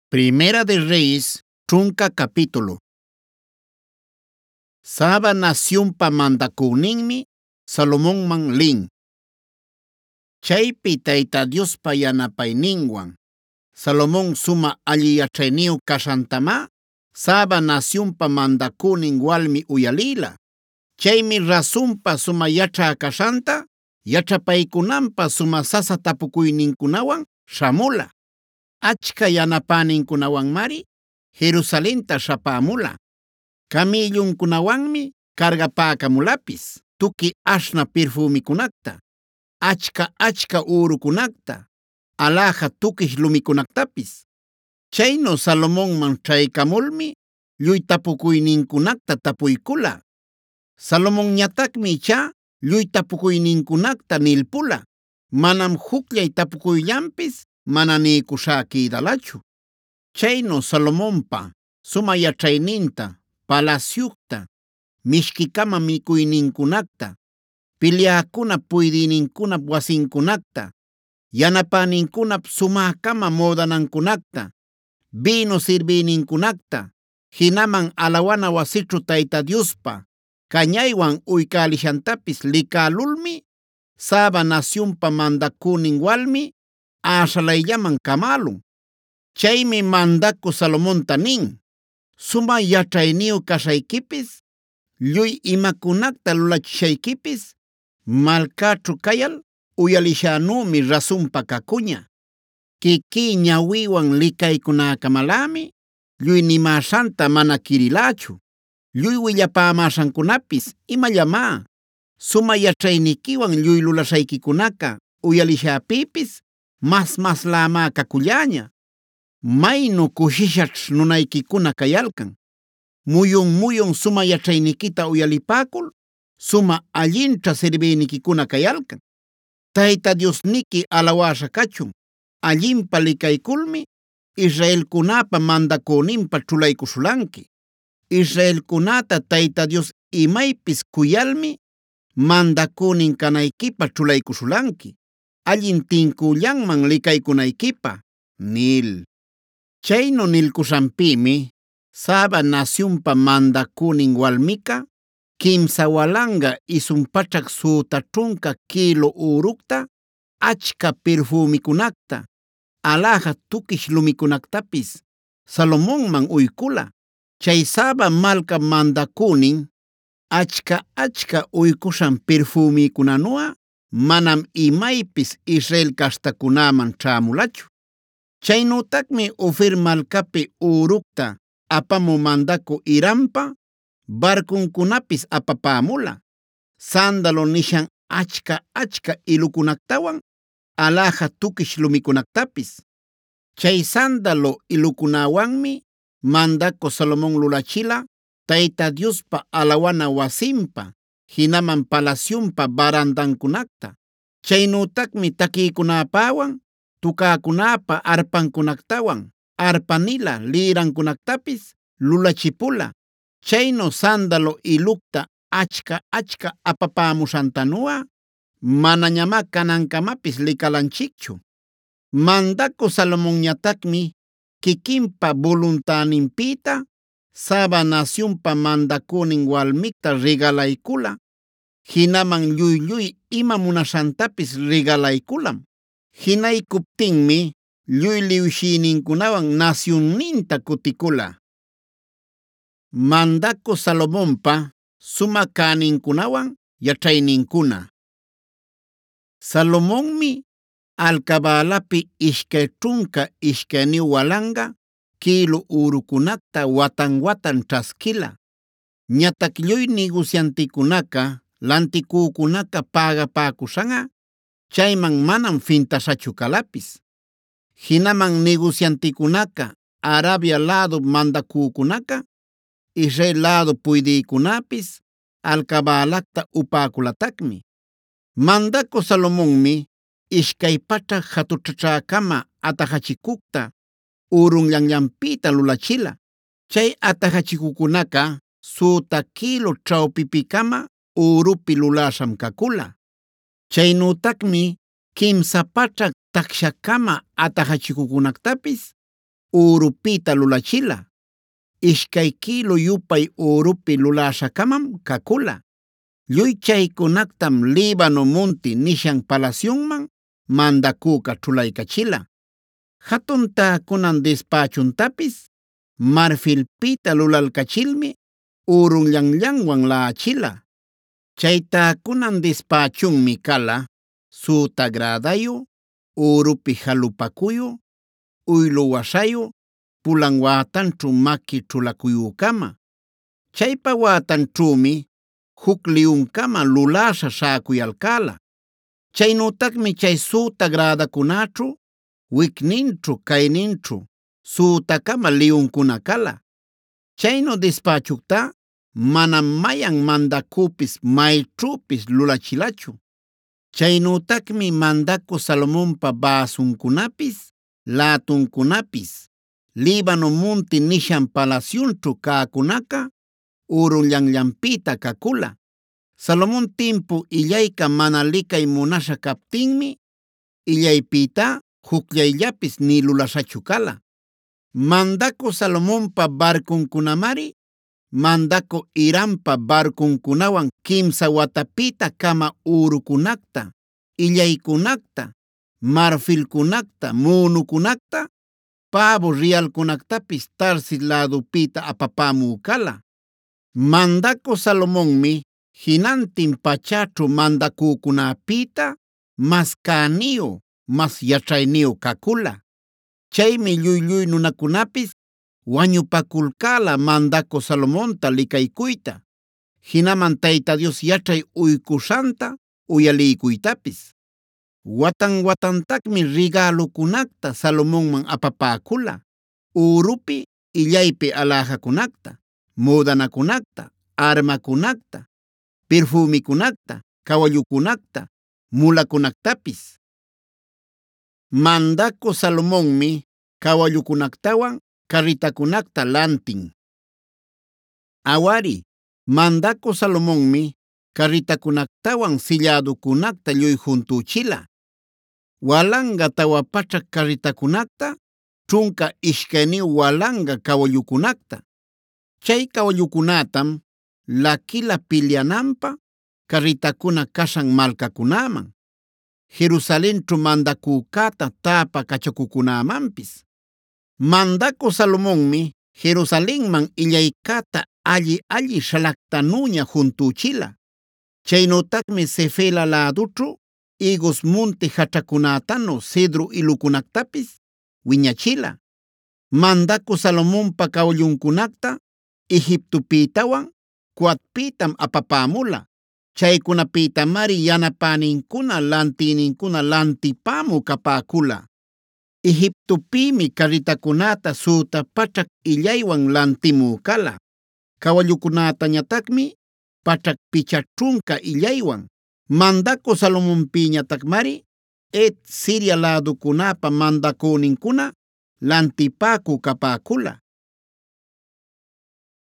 Primera de Reyes, trunka capítulo. Saba naciónpa mandakuninmi Salomonman lin. Chaypi Tayta Diospa yanapayninwan Salomón suma alli yachayniyu kashantama Saba naciónpa mandakunin walmi uyalila. Chaymi rasunpa suma yachä kashanta yachapaykunanpa suma sasa tapukuyninkunawan shamula. Achka yanapäninkunawanmari Jerusalenta shapämula. Camellunkunawanmi cargapäkamulapis tuki ashna perfumikunakta, achka urukunakta, alhaja tukish lumikunactapis. Chayno Salomonman chaykamulmi lluy tapukuyninkunakta tapuykula. Salomonñatacmi icha lluy tapukuyninkunakta nilpula. Manam jucllay tapukuyllanpis mana niykushä kidalachu. Chayno Salomonpa suma yachayninta, palaciukta, mishkikama mikuyninkunakta, pilyakuna puydïninkunap wasinkunakta, yanapäninkunap sumäkama mudanankunakta, vino sirbiyninkunakta, hinaman alawana wasićhu Tayta Diospa kañaywan uykälishantapis likälulmi Saba naciónpa mandakunin walmi äshalayllaman kamälun. Chaymi mandaku Salomonta nin: suma yachayniyu kashaykipis, lluy imakunakta lulachishaykipis malkaćhu kayal uyalishänümi rasunpa kakuña. Quiquí ñawiywan likaykunäkamalämi lluy nimäshanta mana kirilächu. Lluy willapämäshankunapis imallamá. Suma yachaynikiwan lluy lulashaykikunaka uyalishäpipis maslamá kakullaña. Maynu kushishaćh nunaykikuna kayalkan. Muyun suma yachaynikita uyalipäkul suma allinćha sirbiynikikuna kayalkan. Tayta Diosniki alawasha kachun. Allinpa likaykulmi Israelkunapa mandakuninpa ćhulaykushulanki. Israelkunata Tayta Dios imaypis kuyalmi mandakunin kanaykipa ćhulaykushulanki. Allin tinkullanman likaykunaykipa nil. Chayno nilkushanpimi Saba naciónpa mandakunin walmika kimsa walanga isunpachak suuta trunka kilo urukta, achka perfumikunakta, alhaja tukish lumikunactapis Salomonman uykula. Chay Saba malka mandakunin achka uykushan perfumikunanu'a manam imaypis Israel castakunaman ćhämulachu. Chaynütakmi Ofir malkapi urukta apamu mandaku Hirampa barcunkunapis apapämula. Sándalo nishan achka ilukunaktawan alhaja tukish lumikunactapis. Chay sándalo ilukunawanmi mandaku Salomón lulachila Tayta Diospa alawana wasinpa, hinaman palaciunpa barandankunakta. Chaynütakmi takiykunapawan tukäkunapa arpankunaktawan arpanila lirankunactapis lulachipula. Chayno sándalo ilukta achka apapämushantanu'a manañamá kanankamapis likalanchikchu. Mandaku Salomonñatacmi kikinpa voluntaninpita Saba naciónpa mandakunin walmikta regalaykula. Hinaman lluy ima munashantapis regalaykulam. Hinaykuptinmi lluy liwshiyninkunawan nacionninta kutikula. Mandaku Salomonpa suma käninkunawan yachayninkuna. Salomonmi alcabalapi ishkay trunka ishkayniyu walanga kilo urukunakta watan ch'askila. Ñatac lluy negociantikunaka lantikukunaka pagapäkushan'a chayman manam fintashachu kalapis. Hinaman negociantikunaka Arabia lado mandakukunaka Israel lado puydïkunapis alcabalacta upäkulatakmi. Mandaku Salomonmi ishkay pachak hatuchachäkama atajachikukta urunllanllanpita lulachila. Chay atajachikukunaka suuta kilo chawpipikama urupi lulasham kakula. Chaynütakmi kimsa pachak takshakama atajachikukunactapis urupita lulachila. Ishkay kilo yupay urupi lulashakamam kakula. Lluy chaykunaktam Líbano munti nishan palaciunman mandakuka chulaykachila. Hatun takunan despachuntapis marfilpita lulalkachilmi urunllanllanwan laachila. Chay takunan despachunmi kala suta gradayu, urupi halupakuyu, uylu washayu, pulan watanchu maki chulakuyukama. Chaypa watanchumi huk liyunkama lulasha shakuyalkala. Chaynutakmi chay suta gradakunachu wikninchu kayninchu sutakama liyunkuna kala. Chaynu despachukta manam mayan mandakupis maychupis lulachilachu. Chaynutakmi mandaku Salomonpa basunkunapis, latunkunapis, Líbano munti nishan palaciunchu kaakunaka urunllanllanpita kakula. Salomón timpu illayka mana likay munasha kaptinmi illaypita jukllayllapis ni lulashachu kala. Mandaku Salomonpa barkunkunamari mandaku Hirampa barkunkunawan kimsa watapita kama urukunakta, illaykunakta, marfilkunakta, munukunakta, pavo realkunaktapis Tarsis ladupita apapamu kala. Mandaku Salomonmi hinantin pachachu mandakukunapita mas kaniyu, mas yachayniyu kakula. Chaymi lluy nunakunapis wañupakulkala mandaku Salomonta likaykuyta, hinaman Tayta Dios yachay uykushanta uyaliykuytapis. Watan-watantakmi regalukunakta Salomonman apapäkula, urupi illaypi alhajakunakta, mudanakunakta, armakunakta, perfumikunakta, kawallukunakta, mulakunaktapis. Mandaku Salomonmi kawallukunaktawan karritakunakta lantin. Awari, mandaku Salomonmi karritakunaktawan silladukunakta lluy juntuchila. Walanga tawa pachak karritakunakta, chunka ishkayniyu walanga kawallukunakta. Chay kawallukunatam lakila pilyananpa karritakuna kashan malkakunaman, Jerusalenchu mandakukata tapa kachakukunamanpis. Mandaku Salomonmi Jerusalenman illaykata alli shalaktanuña juntuchila. Chaynutakmi Sefela laduchu higos munti hachakunatanu cedro ilukunaktapis wiñachila. Mandaku Salomonpa kawallunkunakta Egiptopitawan Cuadpitam apapamula. Chaykunapitamari yanapaninkuna lantininkuna lantipamu kapaakula. Egiptopimi karritakunata suta pachak illaywan lantimu kala. Kawallukunatañatakmi pachak pichachunka illaywan. Mandaku Salomonpiñatakmari Siria ladukunapa mandakuninkuna lantipaku kapaakula.